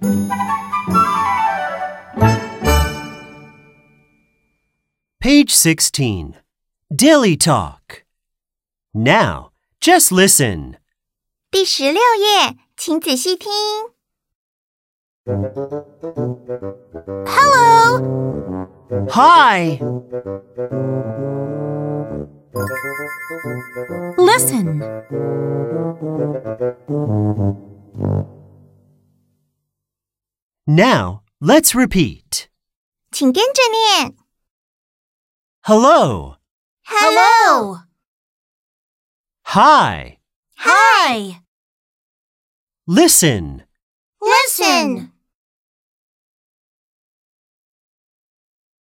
Page 16. Daily Talk. Now, just listen. 第16页，请仔细听。Hello! Hi! Listen. Now, let's repeat. 请跟着念。 Hello. Hello! Hi. Hi! Listen. Listen.